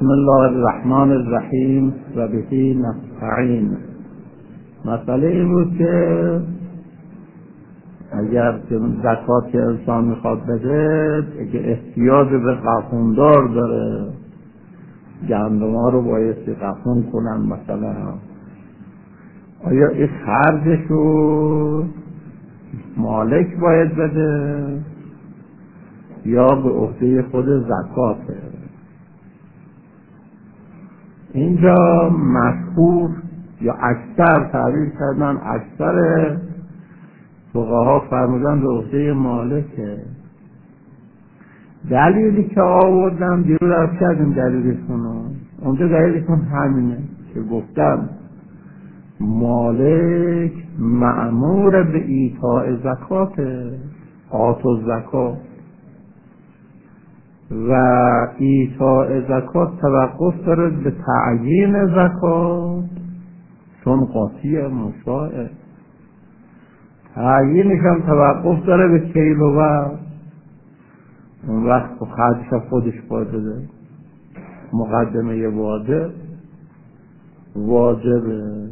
بسم الله الرحمن الرحیم و بهی نستعین. مسئله این بود که اگر زکات که انسان میخواد بده، اگه احتیاج به قفوندار داره، گندم ها رو بایستی قفون کنن مثلا، آیا این خرجش رو مالک باید بده یا به عهده خود زکاته؟ اینجا مشهور یا اکثر تعبیر کردن، اکثر فقها فرمودن به عهده مالکه. دلیلی که آوردم دیرو رفت کردیم دلیلشونو، اونجا دلیلشون همینه که گفتم مالک مأمور به ایتاء زکاته، آتو زکات، و ایتاء زکات توقف داره به تعیین زکات، چون قاطی مشاعر. تعیینش هم توقف داره به کیل و وزن، اون وقت خرجش خودش باید بده. مقدمه واجبه.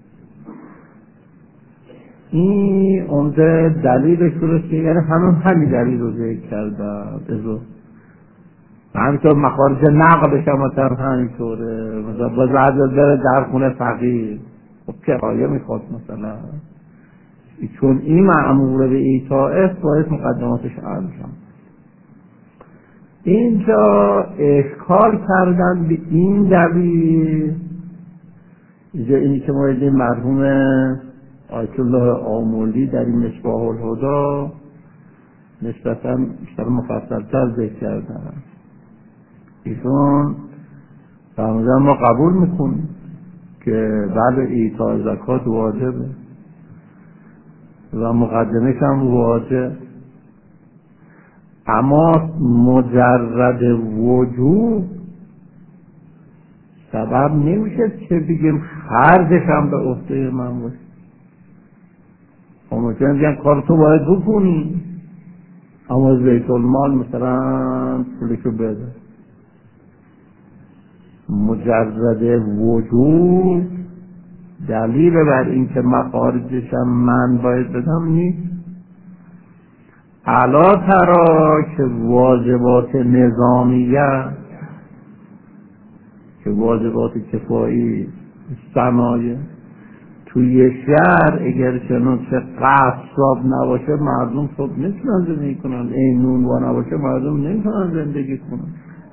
این اونده دلیلش رو که یعنی همین دلیل رو ذکر کردم. همینطور مخارج نقلش هم مثلا همینطوره، مثلا باز عدل داره در خونه فقیر، خب کرایه میخواد مثلا، چون این مأمور به ایتاء باید مقدماتش عرضم. اینجا اشکال کردن به این دلیل، اینجا اینی که ما دیدیم مرحوم آیت الله آمولی در این مصباح الهدی نسبتاً بیشتر مفصل‌تر ذکر کردن. ایشون فرمودن ما قبول میکنیم که بله ایتاء زکات واجبه و مقدمش هم واجب، اما مجرد وجوب سبب نمیشه که بگیم خرجش هم به عهده من باشه. ممکنه بگم کار تو باید بکنی، اما از بیت المال مثلا پولشو بده. مجرد وجود دلیل بر این که مخارجش هم من باید بدم نیست. علا ترا که واجبات نظامیه، که واجبات کفایی صنایع توی شهر اگر چنون چه قصاب نباشه مردم صبح نمیتونن زندگی کنن، این نونوا نباشه مردم نمیتونن زندگی کنن.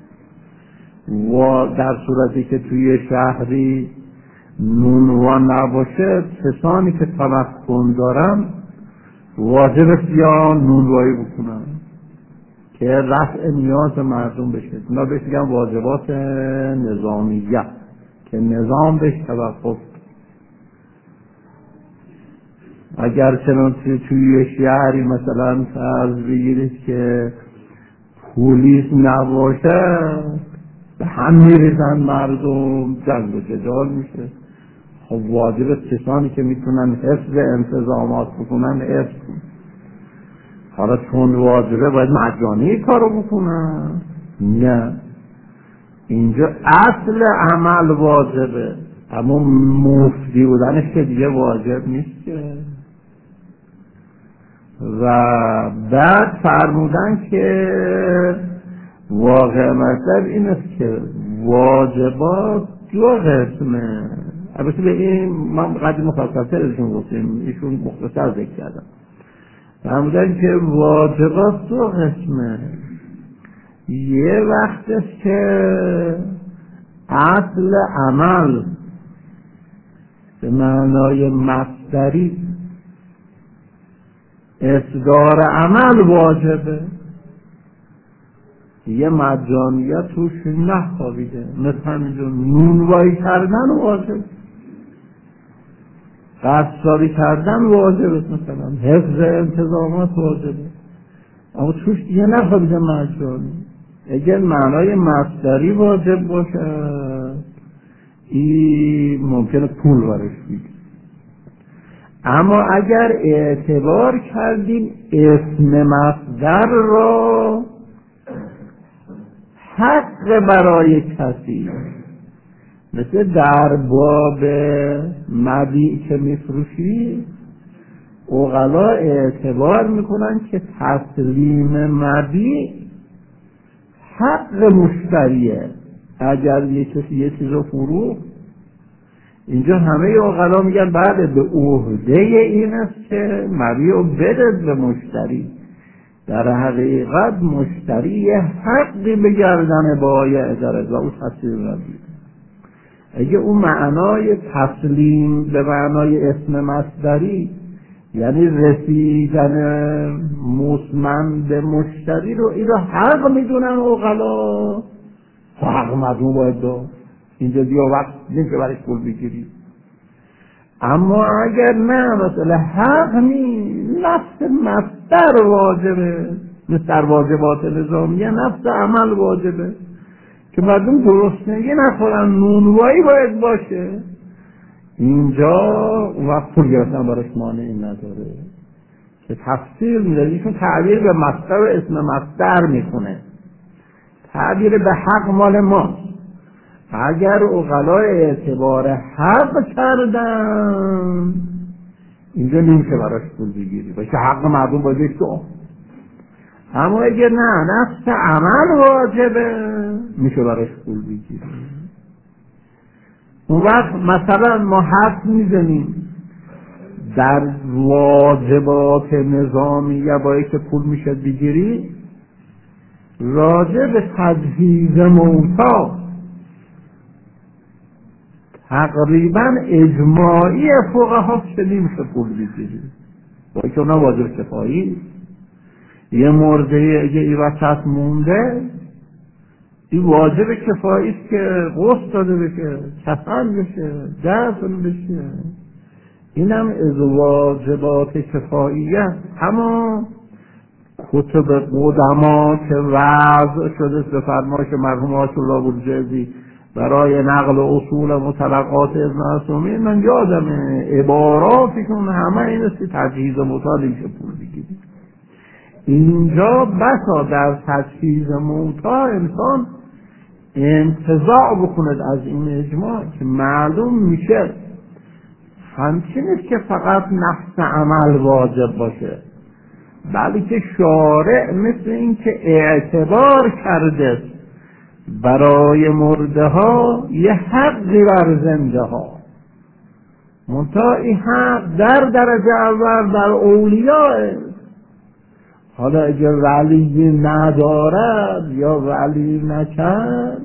و در صورتی که توی شهری نونوا نباشه، کسانی که تمکن دارن واجب یا نونوایی بکنن که رفع نیاز مردم بشه. اینا بهش میگن واجبات نظامیه که نظام بهش توقف. اگر چنانچه توی شهری مثلا فرض بگیرید که پلیس نباشه، به هم میریزن مردم، جنگ و جدال میشه. خب واجب کسانی که میتونن حفظ انتظامات بکنن حفظ کنن. حالا چون واجبه باید مجانی کارو بکنن؟ نه، اینجا اصل عمل واجبه، اما مفتی بودنش که دیگه واجب نیست که. و بعد فرمودن که واقع مطلب این است که واجبات دو قسمه. البته به این من قدر مفصل‌تر ازشون گفتیم، ایشون مختصر ذکر کردم. فرمودن که واجبات دو قسمه. یه وقت است که اصل عمل به معنای مصدری اصدار عمل واجبه، یه مجانیت توش نخوابیده، مثل همینجور نونوایی کردن واجب، قصابی کردن واجبه، مثلا حفظ انتظامات واجبه، اما توش دیگه نخوابیده مجانی. اگر معنای مصدری واجب باشه این ممکنه پول ورش بید. اما اگر اعتبار کردیم اسم مصدر را حق برای کسی، مثل در باب مبیع که میفروشی عقلا اعتبار میکنن که تسلیم مبیع حق مشتریه. اگر یه کسی یه چیز رو فروخت، اینجا همه عقلا میگن بعد به عهده این است که مبیع رو بده به مشتری. در حقیقت مشتری حقی به گردن بایع دارد و او تسلیم مبیع. اگه اون معنای تسلیم به معنای اسم مصدری، یعنی رسیدن مطمئن به مشتری رو، این رو حق میدونن عقلا، حق مردم باید داد. اینجا دیگه وقت نمیشه برش پول بگیری. اما اگر نه، مثلا حق نفس مصدر واجبه، مثل در واجبات نظامیه نفس عمل واجبه که مردم گرسنگی نخورن، نونوایی باید باشه. اینجا اون وقت پول گرفتن براش مانعی نداره که تفسیر میده، ایشون تعبیر به مصدر و اسم مصدر میکنه. تعبیر به حق مال ما. اگر عقلا اعتبار حق کردن، اینجا نمیشه براش پول بگیری، باشه حق مردم باید تو. اما اگر نه، نفس عمل واجبه، میشه براش پول بگیری. اون وقت مثلا ما حرف میزنیم در واجبات نظامیه باید که پول میشه بگیری، راجع به تجهیز موتی تقریبا اجماعی فقها که نمیشه پول بگیری، باید که اونا واجب کفایی. یه مرده اگه ای وسط مونده، این واجب کفایی است که غسل داده بشه، کفن بشه، دفن بشه. اینم از واجبات کفاییه. اما کتب قدما که وضع شده به فرمایش مرحوم آیت الله بروجردی برای نقل اصول مطلقات ابن عثیمین، من یادمه عباراتشون همه این است که تجهیز موتی میشه پول بگیری. اینجا بسا در تجهیز موتی انسان انتزاع بکند از این اجماع که معلوم میشه همچنین که فقط نفس عمل واجب باشه، بلکه شارع مثل این که اعتبار کرده برای مرده ها یه حقی بر زنده ها، منتها این حق در درجه اول در اولیاء. حالا اگر ولی ندارد یا ولی نکرد،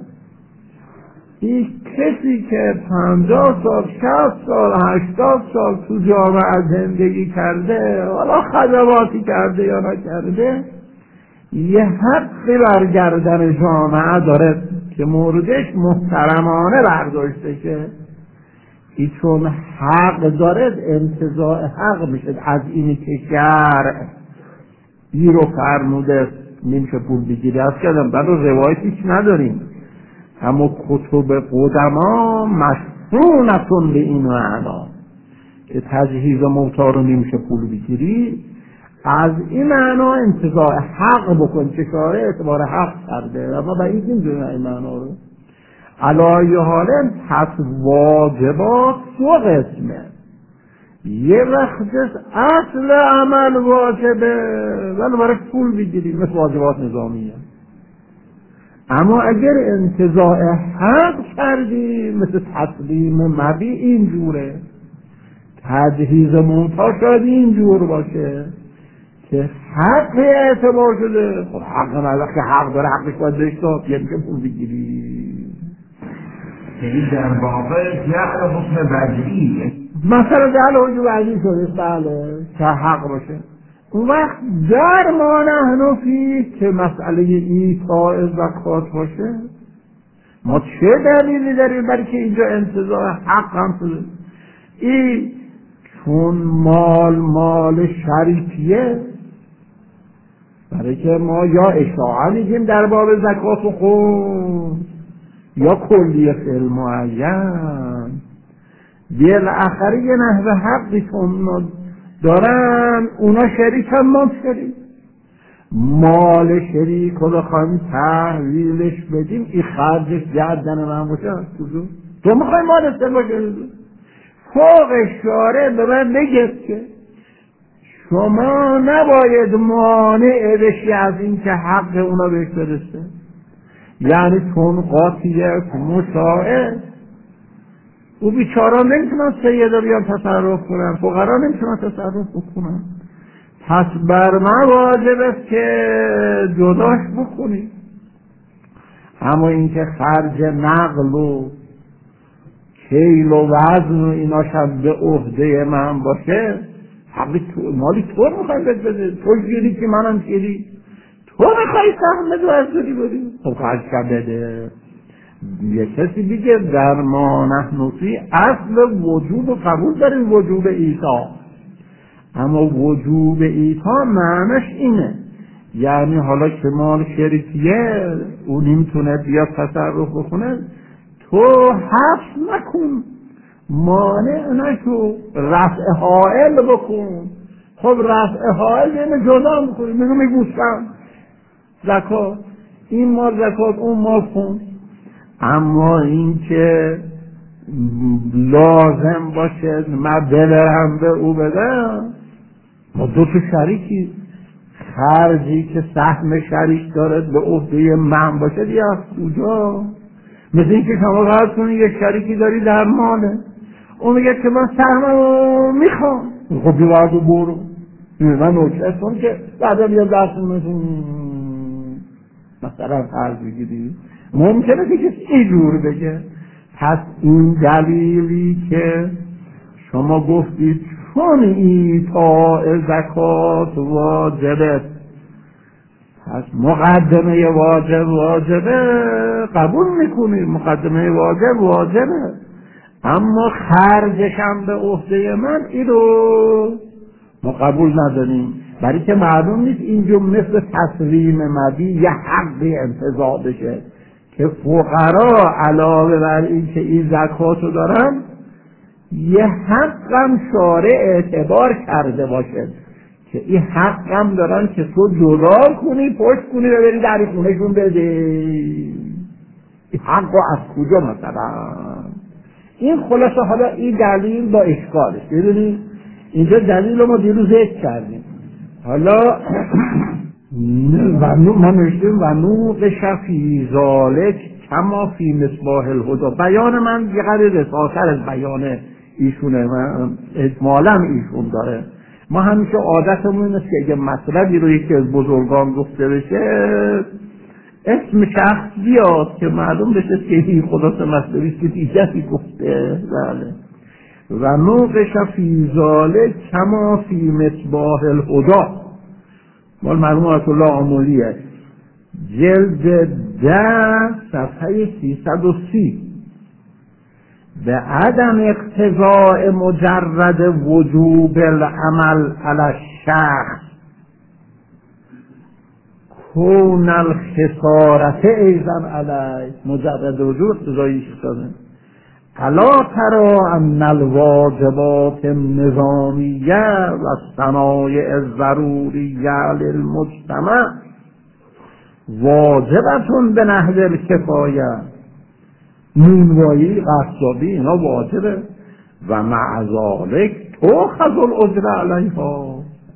این کسی که 50 سال 60 سال 80 سال تو جامعه زندگی کرده، حالا خدماتی کرده یا نکرده، یه حقی بر گردن جامعه داره که موردش محترمانه برداشته شه. این چون حق داره انتزاع حق میشه از اینی که شرع این رو فرموده نمیشه پول بگیری. از کردم برای روایت هیچ نداریم، اما کتب قدما مشهونتون به این معنا که تجهیز موتی رو نمیشه پول بگیری. از این معنا انتزاع حق بکن که شارع اعتبار حق کرده، اما بعید نمیدونه این معنا رو. علایه حالا پس واجبات دو قسمه، یه وقتش اصل عمل واجبه ولی برای پول بگیری مثل واجبات نظامیه. اما اگر انتزاع حق کردی مثل تسلیم مبیع اینجوره، تجهیز موتی شاید اینجور باشه که حق اعتبار شده. خب حق نداره که حق داره، حقش باید بهش داد، یه میشه پول بگیری. یعنی در واقع جعل حکم بدعی، مثلا جعل حکم بدعی شده بله که حق باشه. اون وقت در ما نحن فی که مسئله ایفاء زکات باشه، ما چه دلیلی داریم برای که اینجا انتزاع حق هم شده؟ این چون مال شریکیه، برای که ما یا اشاعه میگیم در باب زکات و خمس یا کلیه فعل معین، بالاخره یه نحوه حقی چون دارن اونا شریک هم ما شریک. مال شریک رو بخوایم تحویلش بدیم این خرجش گردن من باشه. تو میخوای مال سر باشه؟ فوق شارع به من بگید که شما نباید مانع بشی از این که حق اونا بهش برسه. یعنی چون قاطیت مساعد او بیچارا نمیتونن سیده بیان تصرف کنن، فقرا نمیتونن تصرف بکنن، پس بر من واجب است که جداش بکنی. اما اینکه خرج نقل و کیل و وزن و ایناش هم به عهده من باشه، حقی مالی تو میخوای بده، تو گیری که منم گیری، تو میخوای سهم بدو از دوری بودی، خب خرج بده. یه کسی دیگه در ما نحن فی اصل وجوب و قبول داریم وجوب ایتا، اما وجوب ایتا معنیش اینه یعنی حالا که مال شریکیه اون نمیتونه بیا تصرف بکنه، تو حفظ نکن، مانع نشو، رفع حائل بکن. خب رفع حائل یعنی جدا بکنی، میگوستم زکات، این مال زکات اون مال کن. اما این که لازم باشه من ببرم به او بدم، ما دو تا شریکی، خرجی که سهم شریک دارد به عهده من باشه دیگه از کجا؟ مثل این که شما قرار کنی یک شریکی داری در ماله، اون میگه که من سهم رو میخوام، خب بیوارد و برو من نوکه کن که بعدا بیا درست مثلا فرض بگیری ممکنه که اینجور بگه. پس این دلیلی که شما گفتید چون ایتاء زکات واجبه، پس مقدمه واجبه قبول میکنید، مقدمه واجبه، اما خرجش هم به عهده من این رو ما قبول نداریم، برای که معلوم نیست اینجا مثل تسلیم مبی یه حقی انتزاع بشه که فقرا علاوه بر این که این زکاتو دارن یه حقم شارع اعتبار کرده باشه که این حقم دارن که تو جدا کنی، پشت کنی و بری در خونهشون بده. این حقو از کجا مثلا؟ این خلاصه حالا این دلیل با اشکالش، ببینید اینجا دلیل رو ما دیروز ذکر کردیم. حالا ما نوشتیم و نوقش فی ذالک کما فی مصباح الهدی. بیان من یه قدر رساتر از بیان ایشونه، من اجمالا ایشون داره. ما همیشه عادتمون است که اگه مطلبی رو یکی از بزرگان گفته بشه اسم شخص بیاد که معلوم بشه که این خلاص مطلبی که دیگری گفته. بله. و نوقش فی ذالک کما فی مصباح الهدی مال مرحوم آیت الله آملیه، جلد 10 صفحه 330. به عدم اقتضاء مجرد وجوب العمل علی الشخص کون الخسارت ایضا علیه، مجرد وجوب اقتضایی شده. الا ترى ان الواجبات النظامیه و الصنایع الضروریه للمجتمع واجبتون به نحو الکفایه، نونوایی قصابی اینا واجبه و مع ذلک تؤخذ الاجر علیها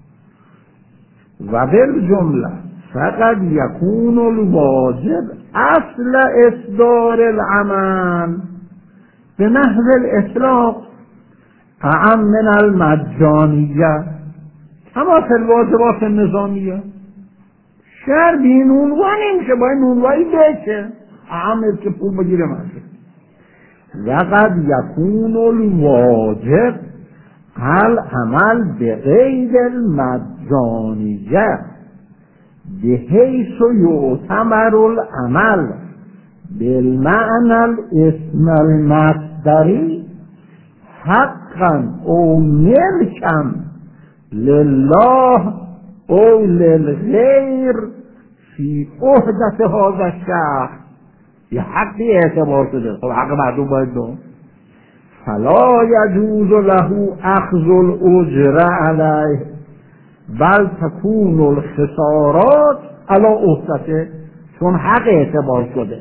و بالجمله فقد یکون الواجب اصل اصدار العمل به نحو الاطلاق اعم من المجانیه اما فی الواجبات النظامیه. شهر بی نونوایی نمیشه، باید نونوایی بشه، اعم که پول بگیره منشه. وقد یکون الواجب العمل به غیر المجانیه بحیث یعتبر العمل بالمعنى الاسم المصدری حقا او ملکا لله او للغیر فی عهدت هذا الشخص، یه حقی اعتبار شده، خب حق مردم باید دون. فلا یجوز له اخذ الاجر علیه بل تکون الخسارات علی عهدته، چون حق اعتبار شده.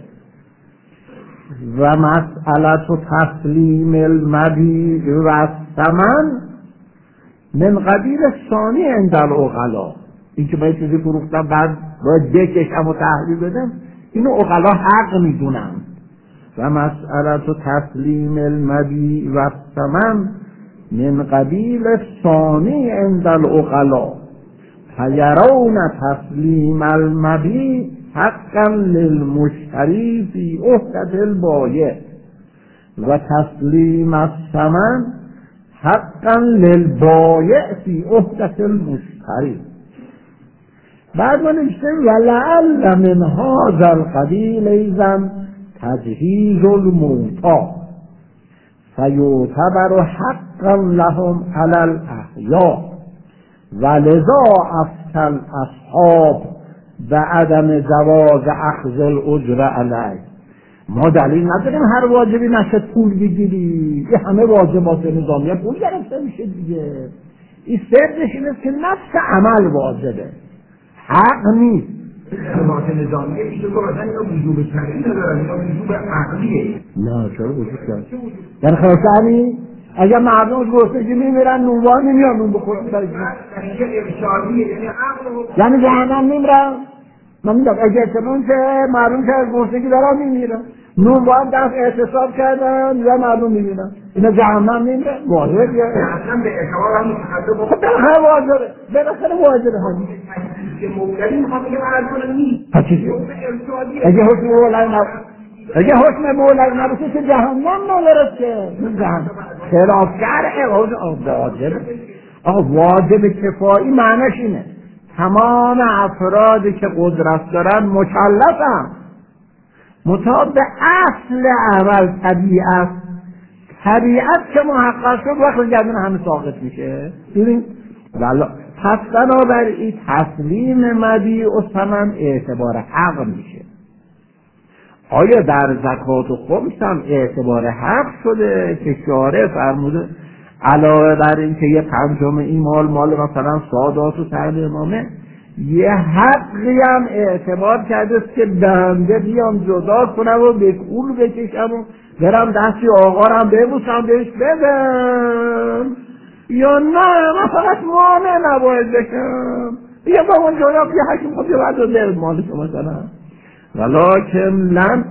و مسئله تسلیم المبیع و الثمن من قبیل ثانی عند العقلا. این که باید چیزی فروختم بعد باید بکشم و تحویل بدم، اینو عقلا حق میدونم. و مسئله تسلیم المبیع و الثمن من قبیل ثانی عند العقلا فیرون تسلیم المبیع حقا للمشتری فی عهدة البایع و تسلیم الثمن حقا للبایع فی عهدة المشتری. بعد ما نوشتیم ولعل من هذا القبیل ایضا تجهیز الموتی فیعتبر حقا لهم علی الاحیاء ولذا افتى الاصحاب بعدم جواز اخذ الاجر علیه. ما دلیل نداریم هر واجبی نشه پول بگیری، یه همه واجبات نظامیه پول گرفته میشه دیگه. این سردش اینه که نفس عمل واجبه، حق نیست. واجبات نظامیه میشه گفتن اینا وجوب شرعی ندارن، اینا وجوب عقلیه. نه چرا وجود داره؟ یعنی خلاصانی اگر مردم گرسنگی میمیرن نونوار نمیان نون بخورن برای یعنی جهنم میمیرن. من میگم اگر چنون که مردم که از گرسنگی دارن میمیرن، نونوار دست اعتصاب کردن و مردم میمیرن، اینا جهنم میمیرن. واجبه یا اصلا به اعتبار هم متخلف خب بالاخره واجبه، بالاخره واجبه همین که مبتدی میخواد که مردم نیست. اگه حکم مولوی نباشه که جهنم ندارد که جهنم خلاف شرع واجب کفایی معنیش اینه تمام افرادی که قدرت دارن مکلفن مطابق اصل عمل طبیعت که محقق شد وقت گردن همه ساقط میشه. ببین والا پس بنابراین تسلیم مبیع و ثمن اعتبار حق میشه. آیا در زکات و خمس هم اعتبار حق شده که شارع فرموده علاوه بر این که یه پنجم این مال مثلا سادات و سرد امامه یه حقی هم اعتبار کرده که بنده بیام جدا کنم و به کول بکشم و برم دستی آقا رو هم ببوسم بهش بدم، یا نه من فقط مانع نباید بشم بیا با اون جدا بیا حکم خود بعد رو برد مال شما مثلا ولکن لن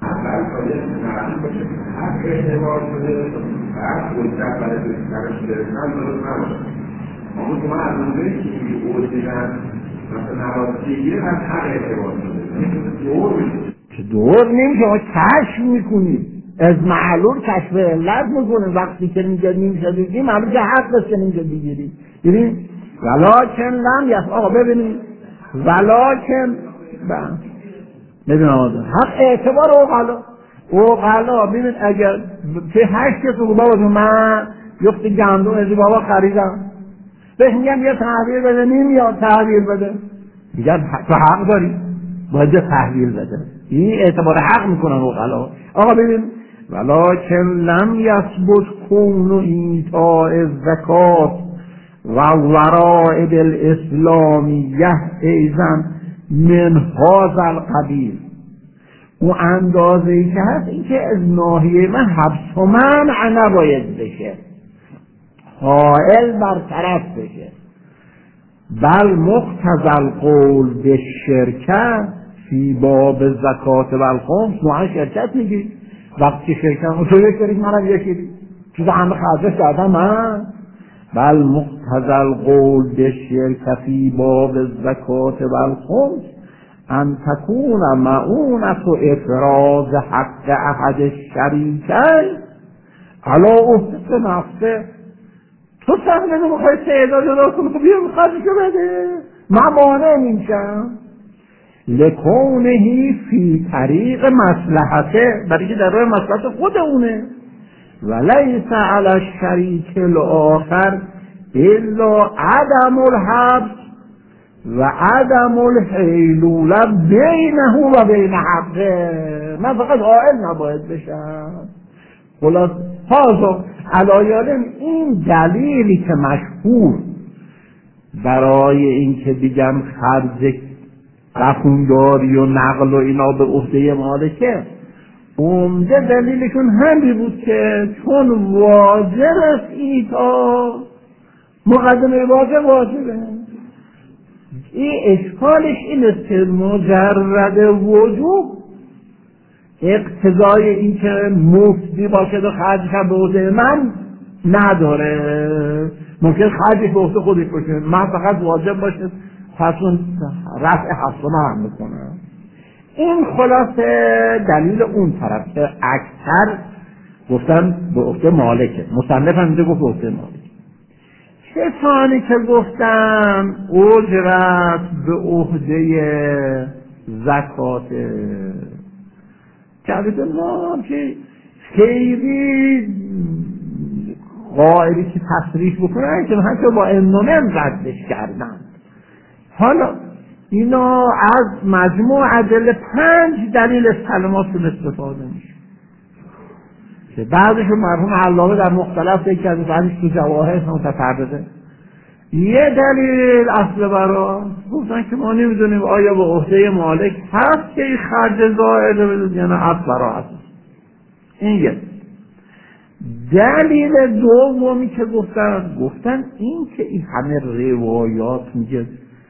که دور نمیشه کشف میکنید از معلول کشف علت میکنه وقتی که میگه نمیشه بگیری معلول که حق است که نمیشه بگیری. ببین ولکن لن یس آقا ببینید ولکن ببین آمده حق اعتبار اوغلا ببین اگر که 8 کسو بابا من یخت گندم ازی بابا خریدم بهش میگم یه تحویل بده نمیاد تحویل بده میگم تو حق داری باید تحویل بده. این اعتبار حق میکنن اوغلا. آقا ببین ولکن لم یثبت کون ایتاء الزکات و ورائد الاسلامیه ایضا من هذا القبیل. اون اندازه ای که هست این که از ناحیه من حبس و منع نباید بشه، حائل برطرف بشه. بل مقتضی القول به شرکت فی باب زکات و الخمس نوع شرکت میگی وقتی شرکت تو یک دارید منم یکی چیز همه خرجش کردم من. بل مقتضی القول به شرکت فی باب زکات و الخمس ان تکون معونت و افراز حق احد الشریکین علی عهده نفسه. تو سهمه رو بخوای تعداد جدا کنی خب بیا خرجشو بده من مانع نمیشم لکونهی فی طریق مصلحته برای که در راه مصلحت خود اونه ولیس علی الشریک الاخر الا عدم الحبس و عدم الحیلوله بینه و بین حقه. من فقط حائل نباید بشم. خلاص هازو علایالم این دلیلی که مشهور برای اینکه بگم خرج رفونداری و نقل و اینا به عهده مالکه، عمده دلیلشون همین بود که چون واجب است ایتا مقدمه واجبه. این اشکالش این است که مجرد وجوب اقتضای این که مفتی باشه و خرجش هم به عهده من نداره. ممکن خرجش به عهده خودش باشه، من فقط واجب باشه پس اون رفع حسنه هم میکنه. این خلاصه دلیل اون طرف که اکثر گفتن به عهده مالکه، مصنف هم میگه گفت به عهده مالک. کسانی که گفتن اجرت به عهده زکات جوید الله که خیلی قائلی که تصریح بکنن که حتی با امنونم ردش کردن. حالا اینا از مجموع ادله 5 دلیل سلماتون استفاده میشه که بعضشون مرحوم علامه در مختلف یکی از بعضش تو جواهر متفرده. یه دلیل اصل برا گفتن که ما نمیدونیم آیا به عهده مالک هست که این خرج زائده بده یا نه، اصل برا هست. این یه دلیل دومی که گفتن این که این همه روایات میگه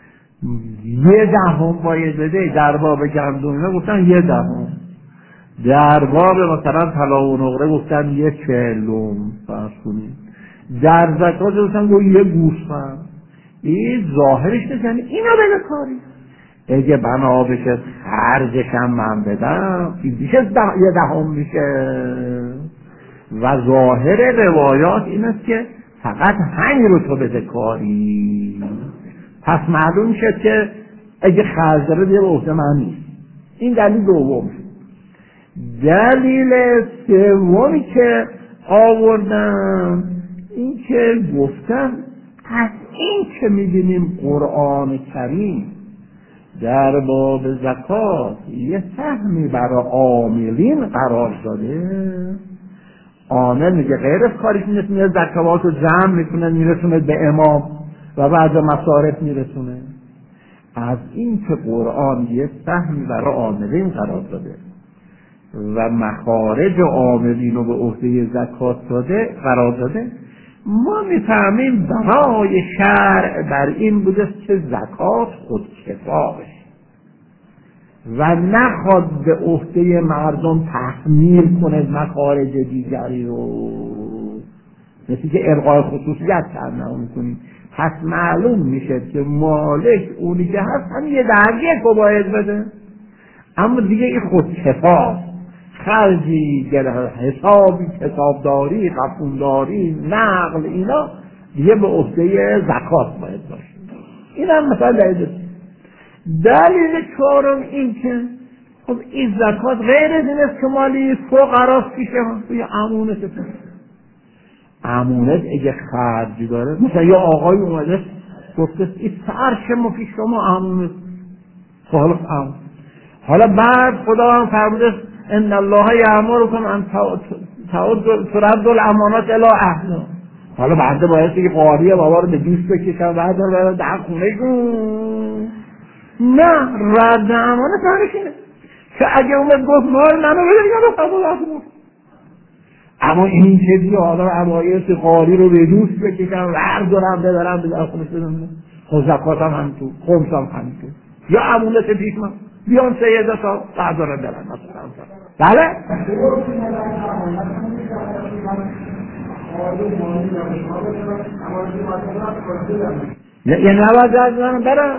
1/10 باید بده در باب گندم، گفتن 1/10 در باب مثلا طلا و نقره گفتن 1/40 فرض کنید، در زکات گفتن گو 1 گوسفند. این ظاهرش نیست یعنی اینا بده کاری. اگه بنا بشه خرجشم من بدم این بیشه 1/10 میشه. و ظاهر روایات این است که فقط همین رو تو بده کاری. پس معلوم شد که اگه خرج داره دیگه به عهده من نیست. این دلیل دوم. دلیل سومی که آوردن این که گفتن از این که میبینیم قرآن کریم در باب زکات یه سهمی برای عاملین قرار داده. عامل میگه غیر از کارش نیست، میره زکات رو جمع میکنه میرسونه به امام و بعد مصارف میرسونه. از این که قرآن یه سهمی برای عاملین قرار داده و مخارج عاملین رو به عهده زکات قرار داده، ما میفهمیم برای شرع بر این بوده که زکات خودکفا بشه و نخواد به عهده مردم تحمیل کنه مخارج دیگری رو، مثل که ارقای خصوصیت کرنه میکنیم. پس معلوم میشه که مالک اونی که هست هم 1/10 رو باید بده، اما دیگه این خودکفاست. خرجی حسابی حسابداری قفونداری نقل اینا دیگه به عهده زکات باید باشه. این هم مثلا دلیل چهارم این که خب این زکات غیر از این است که مالی فقراست پیشه توی امونت امونت اگه خرجی داره، مثلا یا آقای اومده گفته این فرش ما پیش شما امونت، حالا بعد خدا هم فرموده ان الله یأمرکم ان تؤدوا الامانات الی اهلها. حالا بعد باید که قاضی بابا رو به دوست بکشن بعد رو در خونه کن. نه، رد امانت نمیشه که اگه اومد گفت مال منو بده یا قبول نکنه. اما این چیزی آدم اوایل قاضی رو به دوست بکشن بردارم ببرم به در خونه بدم، خب زکاتم هم تو، خمسم هم تو، یا امانت پیش من بیان 3 تا بردارم برن مثلا. بله؟ یعنی نباید جزنم برم؟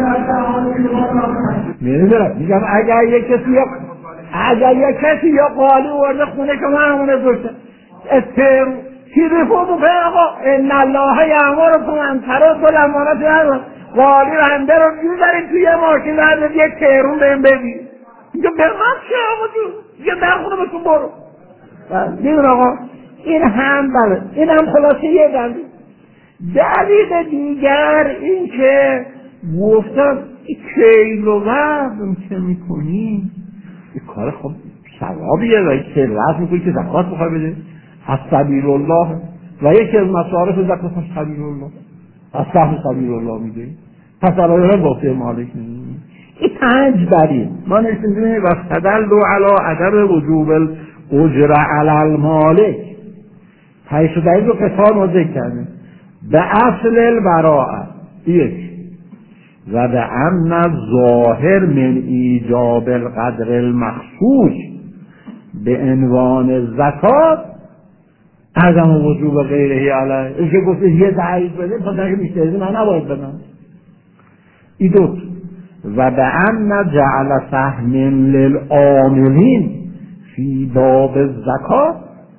نمیدونم، میگم اگر یک کسی یا قالی ورده خونه که من همونه داشته تیریفو بکنه آقا ان الله یأمرکم ان تؤدوا الامانات الی اهلها، قالی رنده رو میبرید توی ماشین بعد یک تیرون بهم بدی، میگه به من چه آقا جون یه در خونه بکن برو. دیدون آقا این هم بله، این هم خلاصه یه دلیل دیگر این که گفتم این کیل و وزن که میکنی این کار خب ثوابیه و کیل و وزن میکنی که زکات بخواه بده از سبیل الله و یکی از مصارف زکات از سبیل الله. از صحب سبیل الله میگه، پس علایه واسه مالک نیست. این 5 دلیل ما نشوندیم و استدلوا علی عدم وجوب الاجره علی المالک. 5 دلیل رو قطار ما ذکر کردیم. به اصل البراءه یک و به ان ظاهر من ایجاب القدر المخصوص به عنوان زکات عدم وجوب غیره علیه. این که گفته یه دلیل بده پس اگه بیشتری من نباید بدم. این دوت و به ان جعل سهم للعاملین فی باب الزکات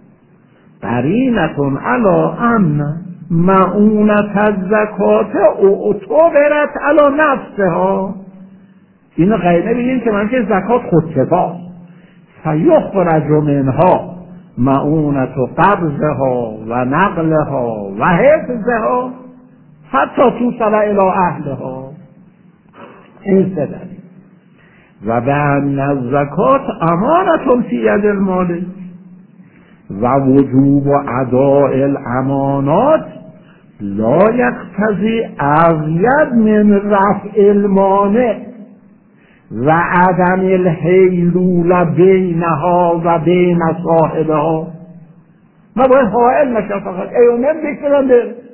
قرینة علی ان معونت الزکات اعتبرت علی نفسها. اینو قرینه بگیم که من که زکات خودکفاست فیخرج منها معونت قبضها و نقلها و حفظها حتی توصل الی اهلها. این 3 دلیل. و به ان الزکات امانة فی ید المالک و وجوب اداء الامانات لا یقتضی ازید من رفع المانع و عدم الحیلول بینها و بین صاحبها. ما باید حائل نشه فقط ایومن بکنم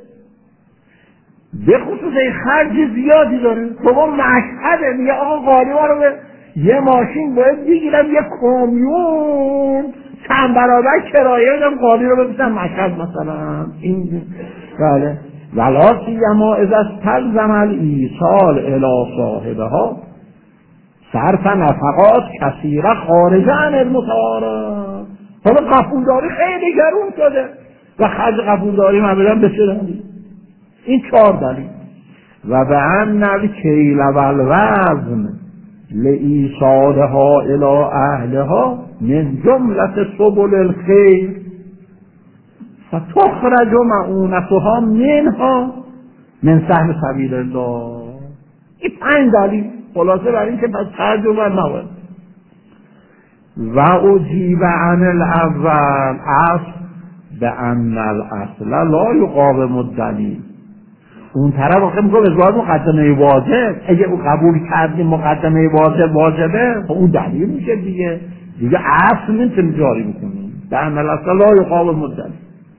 به خصوص این خرج زیادی داره. بابا مشهده میگه آقا قالی رو به یه ماشین باید بگیرم یه کامیون چند برابر کرایه بدم قالی رو ببینم مشهد مثلا. این بله ولا سیما اذا استلزم الایصال الی صاحبها صرف نفقات کثیره خارج عن المتعارف. حالا قبولداری خیلی گرون شده و خرج قبولداری من بدم به چه دلیل؟ این 4 دلیل. و به ان الکیل و الوزن لایصالها الی اهلها من جملة سبل الخیر فتخرج معونتها منها من سهم سبیل الله. این 5 دلیل خلاصه برای این که پس ترجمه نباید. و اجیب عن الاول اصل به ان الاصل لا یقاوم الدلیل. اون طرف آخه میگه ازواج مقدمه واجب، اگه او قبول کردیم مقدمه واجب واجبه اون دلیل میشه دیگه اصل نمیتونیم جاری بکنیم. به ان الاصل لا یقاوم الدلیل.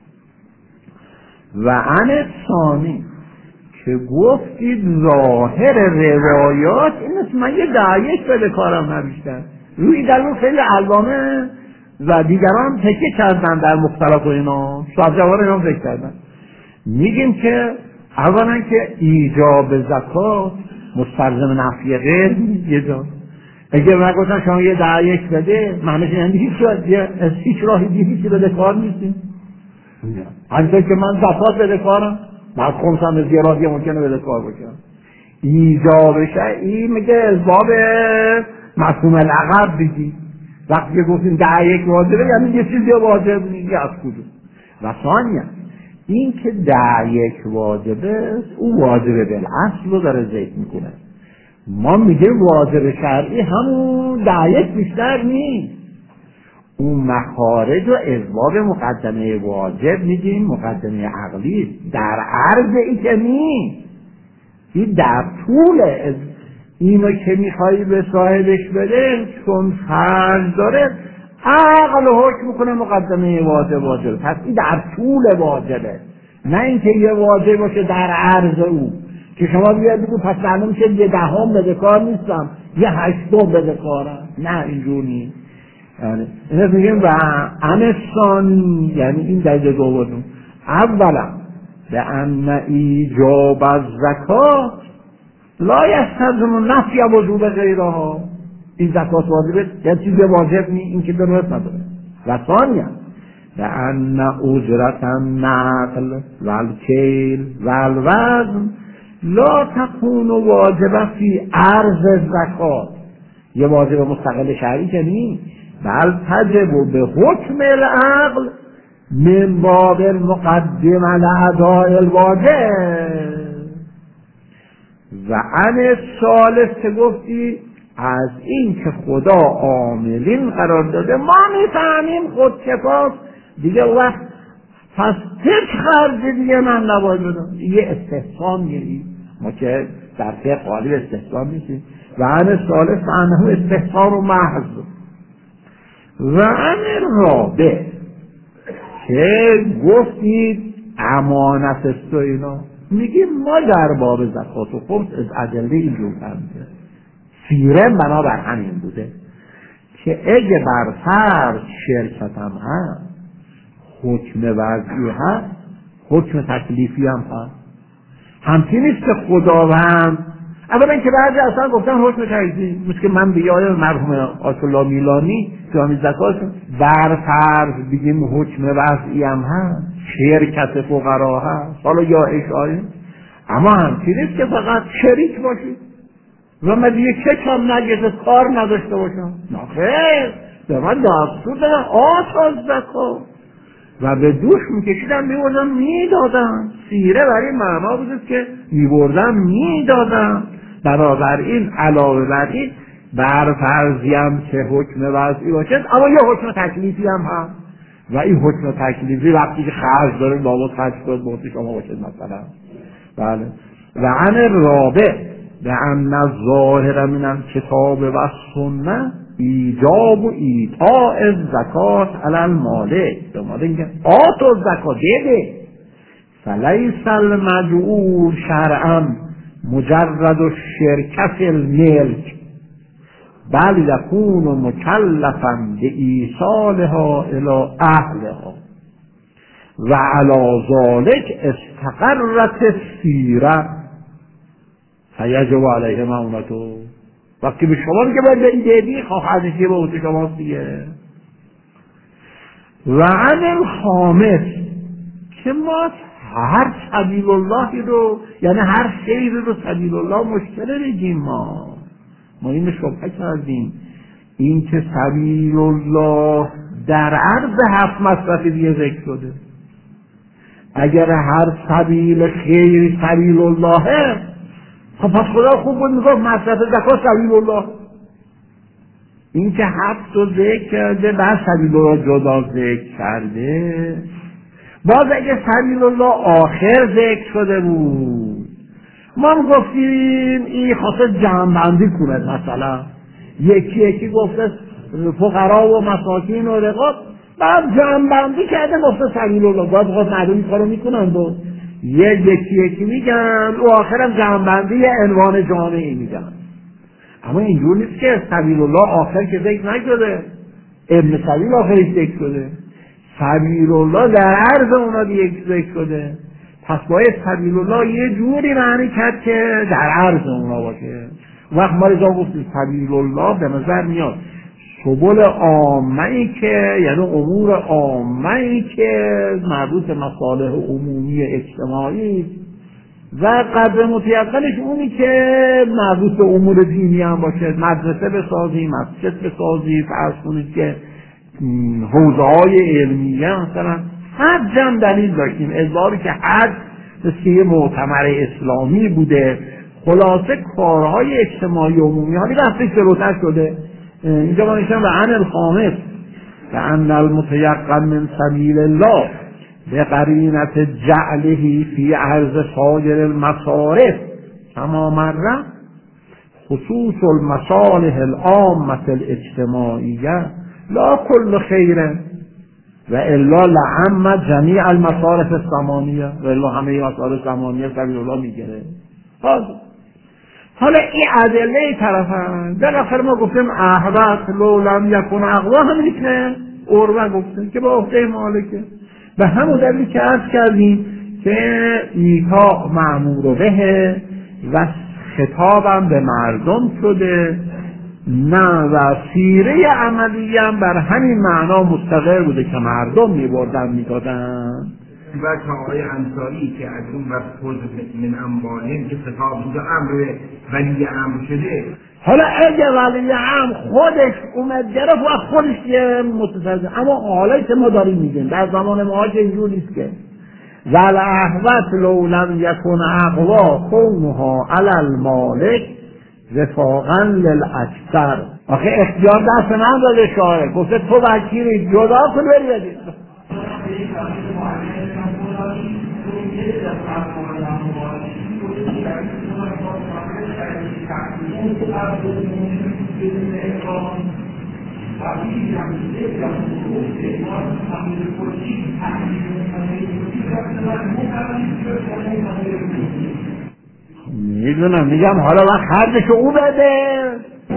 و عن الثانی که گفتید ظاهر روایات این است من یه دعیش بده کارم نبیشتر روی دلیل خیلی علامه و دیگران تکیه کردن در مختلف و اینا شاهجوار اینا ذکر کردن. میگیم که اولا که ایجاب زکات مستلزم نفی غیر یه جا. اگه من گفتم شما یه دعیش بده معنیش یعنی هیچ راهی دیگه بده کار نیستیم. همینطور که من زکات بده کارم من خمسم به زیرادی ممکنه بده کار بکنم. ایجابش این میگه از باب مفهوم العقب بگی وقتی که گفتیم 10 واجبه یعنی یه چیزی واجب میگه از کدوم. و ثانیا این که 10 واجبه او واجب بالاصل رو داره ذکر میکنه. ما میگه واجب شرعی همون 10 بیشتر نیست. اون مخارج و اسباب مقدمه واجب میگیم مقدمه عقلی در عرض ای که نیست. این در طول اینو که میخوایی به صاحبش بده چون فرض داره عقل حکم میکنه مقدمه واجب پس این در طول واجبه نه اینکه یه واجب باشه در عرض او که شما بیاد بگو پس معلوم میشه یه 10 بده کار نیستم یه 8 بده کارم. نه اینجور نیست. این میگیم و انسانی یعنی این درجه دوم اولا به ان ایجاب الزکات لا یستلزم نفی وجوب غیرها. این زکات واجبه یه چیز واجب نیست این که ضرورت نداره. و ثانیا به ان اجرت النقل و الکیل و الوزن لا تكون واجبه فی عرض الزکات. یه واجب مستقل شرعی که نیست بل تجب به حکم العقل من باب المقدم لاداء الواجب. و عن الثالث که گفتی از این که خدا عاملین قرار داده ما میفهمیم خودکفاست دیگه وقت پس هیچ خرج دیگه من نباید بدم. یه استحسان گیری ما که در فقه قالی استحسان نیستیم. و عن ثالث انه استحسان و محض و عن رابع که گفتید امانت است و اینا، میگیم ما در باب زکات و خمس از ادله اینجور فهمیده سیره بنابر همین بوده که اگه بر فرض شرکت هم هست، حکم وضعی هست، حکم تکلیفی هم هست. همچین نیست که خداوند اولا که بعضی اصلا گفتن حکم تکلیفی، مثل که من بیایم مرحوم آیت الله میلانی جامع زکات بر فرض بگیم حکم وضعی هم هست، شرکت فقرا هست، حالا یا اشاره، اما همچین نیست که فقط شریک باشید و من دیگه چه کم نگیزه کار نداشته باشم. نخیر، به من دستور دادن آتا زکات و به دوش میکشیدن میبردن میدادن. سیره برای معنا بودید که میبردن میدادن. بنابراین علاوه بر این بر فرضی هم که حکم وضعی باشد، اما یه حکم تکلیفی هم هست و این حکم تکلیفی وقتی که خرج داره لابد خرج کنید بودی شما باشد مثلا. بله. و عن رابع به ان الظاهر من الکتاب و سنه ایجاب و ایطاء زکات علی المالک. به مالک میگن آتو زکات بده. فلیس المجعول شرعا مجرد الشرکت الملک بل یکون مکلفا بایصالها الی اهلها و علی ذلک استقرت السیره فیجب علیه مؤونته. وقتی به شما میگه باید به این دیدی خواهدش یه به شماست دیگه. و عن الخامس که ما هر سبیل اللهی رو، یعنی هر خیر رو سبیل الله مشکل بگیم. ما این شبهه کردیم این که سبیل الله در عرض 7 مصرف دیگه ذکر شده. اگر هر سبیل خیر سبیل اللهه، خب پس خدا خوب بود میگفت مصرف زکات سبیل الله. این که 7 رو ذکر کرده بعد سبیل الله جدا ذکر کرده. باز اگه سبیل الله آخر ذکر شده بود ما هم گفتیم این خاصه جمع‌بندی کنه، مثلا یکی گفته فقرا و مساکین و رقاب، بعد جمع‌بندی کرده گفته سبیل الله. باید مردم کارو میکنن بود یکی میگن و آخرم جمع‌بندی عنوان جامعی میگن. اما اینجور نیست که سبیل الله آخر که ذکر نشده، ابن سبیل آخرش ذکر شده، سبیل الله در عرض اونا دیگه ذکر شده. پس باید سبیل الله یه جوری معنی کرد که در عرض اونا باشه. وقت ما رضا گفتیم سبیل الله به نظر میاد سبل عامه‌ای که یعنی امور عامه‌ای که مربوط به مصالح عمومی اجتماعی و قدر متیقنش اونی که مربوط به امور دینی هم باشه. مدرسه بسازی، مسجد بسازی، فرض کنید که حوزه‌های علمیه مثلا حج هم دلیل داشتیم، اظهاری که حج مثل یه معتمر اسلامی بوده. خلاصه کارهای اجتماعی عمومی حالی وقتی جلوتر شده. اینجا ما نشون و عن الخامس و ان المتیقن من سبیل الله به قرینت جعله فی عرض سایر المصارف کما مره خصوص المصالح العامة الاجتماعیه لا کل خیره و الا لعم جمیع المصارف الثمانیه و الا همه مصارف ثمانیه سبیل الله میگیره. حالا این ادله طرفن. در آخر ما گفتیم احوت لو لم یکن اقوا هم نیکنه عروه گفتیم که با عهده مالکه. به همون دلیل که عرض کردیم که ایتاء مأمور به و خطابم به مردم شده، نه و سیره عملی هم بر همین معنا مستقر بوده که مردم میبردن میدادن. و آقای انصاری که از اون وقت خود من اموالهم که خطاب اینجا امر ولی امر شده. حالا اگه ولی امر خودش اومد گرفت و خودش یه متصرف، اما حالا که ما داریم میگیم در زمان ما که اینجور نیست که ول احوت لو لم یکن اقوا کونها علی المالک وفاقا للاکثر. آخه اختیار دست من داده شاعر، گفته تو وکیلی جدا کن بری بدید. میدونم، میگم حالا وقت خرجشو او بده.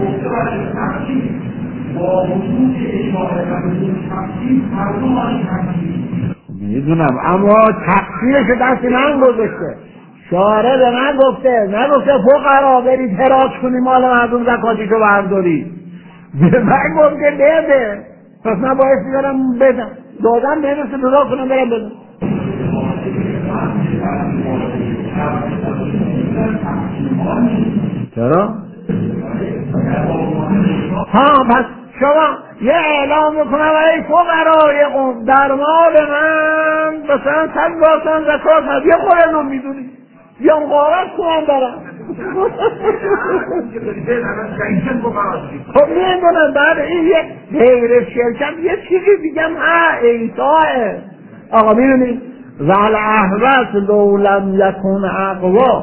میدونم، اما تقصیرشو دست من گذاشته. شارع به من نگفته فقرا برید حراج کنی مال مردم زکاتشو برداری. به من گفته بده، پس من باید بیارم بدم. دادم بهنسته ددا کنم برم بدم. چرا؟ پس شما یه اعلام میکنم ای فقرای قوم در مال من مثلا 100 باشن زکات هست، یه خورده رو میدونی یا مقارد کنم دارم. خب میدونم بعد این یه غیر شرکت یه چیزی دیگم ایتاه. آقا میدونی والاحوت لو لم یکن اقوا.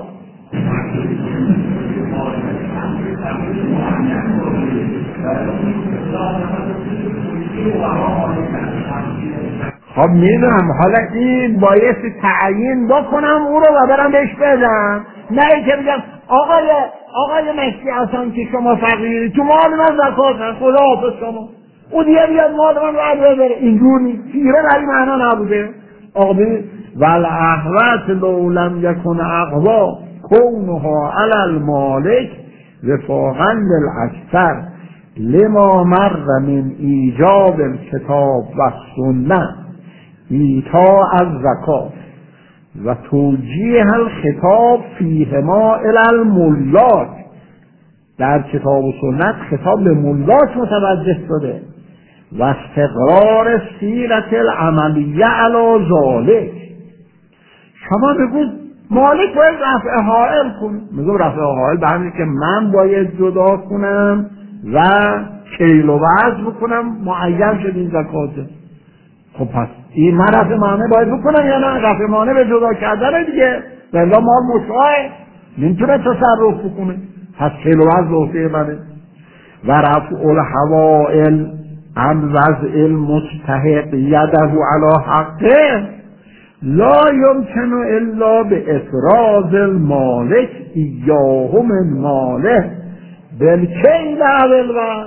خب میدونم، حالا این بایستی تعیین بکنم او رو و برم بهش بدم، نه که بگم آقای مشتی اصلا که شما فقیری تو مال من زکات هست، خدا حافظ شما، او دیگه بیاد مال من رو بره. اینجور نیست، تیره در این معنا نبوده. آقا ببین والاحوت لو لم یکن اقوا کونها علی المالک وفاقا للاکثر لما مر من ایجاب الکتاب و سنت ایتاء الزکات و توجیه الخطاب فیهما الی الملاک. در کتاب و سنت خطاب به ملاک متوجه شده و استقرار سیرت العملیه علی ذالک. شما بگو مالک باید رفع حائل کنه، میگم رفع حائل به همین که من باید جدا کنم و کیل و وزن بکنم، معین شد این زکاته. خب پس این من رفع مانع باید بکنم یا نه؟ رفع مانع به جدا کردن دیگه، ولی مال مشاعه نمیتونه تصرف بکنه، پس کیل و وزن عهده منه. و رفع الحوائل عن وضع المستحق یده علی حقه لا یمکن الا به افراز المالک ایاه من ماله بالکیل و بالوزن.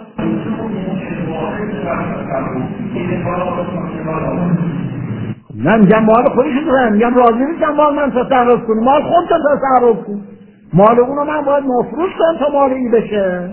من میگم مال خودش رو میگم راضی نیستم مال من تصرف کنی، مال خودت تصرف کن، مال اونو من باید مفروض کنم تا مال این بشه.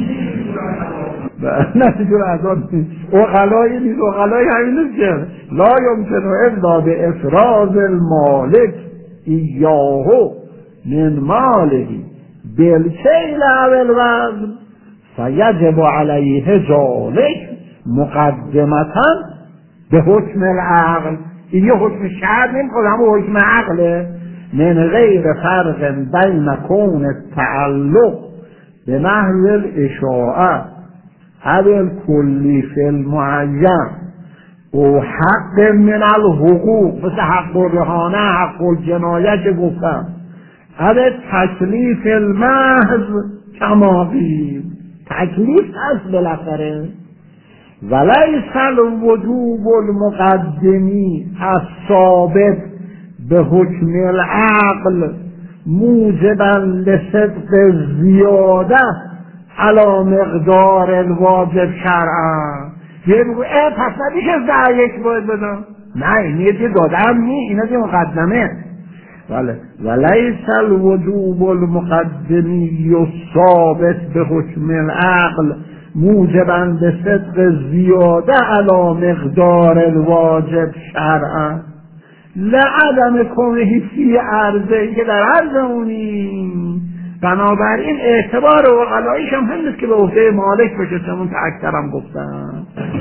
نه جور عذاب نیست، اقلایی نیست، اقلایی همین نیست که لا یمکن الا به افراز المالک ایاه من ماله بالکیل و بالوزن فیجب علیه ذلک مقدمتا به حکم العقل. این یه حکم شرع نمیخواد، همون حکم عقله. من غیر فرق بین کون التعلق به محض الاشاعه او الکلی فی المعین او حق من الحقوق، مثل حق الرهانه، حق الجنایه که گفتم، او تکلیف المحض کما قیل، تکلیف هست بالاخره. ولیس الوجوب المقدمی الثابت به حکم العقل موجبا لصدق زیاده علی مقدار الواجب شرعا. یه بگو پس نمیشه در یک باید بدم، نه این یه دادم نی، این از مقدمه. ولیس الوجوب المقدمی الثابت به حکم العقل موجبا به صدق زیاده علی مقدار الواجب شرعا لعدم کنهی فی عرضه، که در عرضمونی. بنابراین اعتبار وقلاییش هم نیست که به عهده مالک بشه، چون که اکثرم گفتم.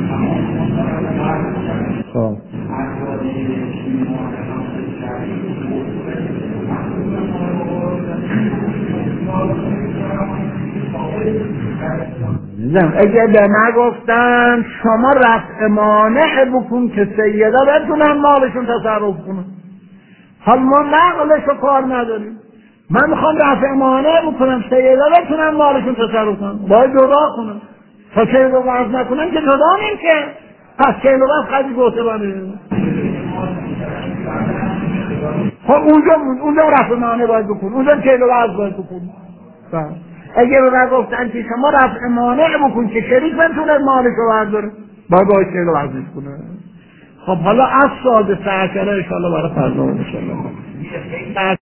خب اگه به نگفتن شما رفع مانع بکن که سیدا بتونن مالشون تصرف کنن. حال ما نقلشو کار نداریم، من میخوام رفع مانع بکنم سیدا بتونن مالشون تصرف کنن، باید جدا کنن. تا کیل و وزن نکنن که جدا نمیشه. پس کیل و وزن خیلی گوته بانه. خب اونجا رفع مانع باید بکن، اونجا کیل و وزن باید بکن. اگر رو نگفتن که شما رفع مانع بکن که شریک بتونه مالشو برداره، باید کیل و وزنش کنه. خب حالا از سال 13 انشاءالله برای فردا انشاءالله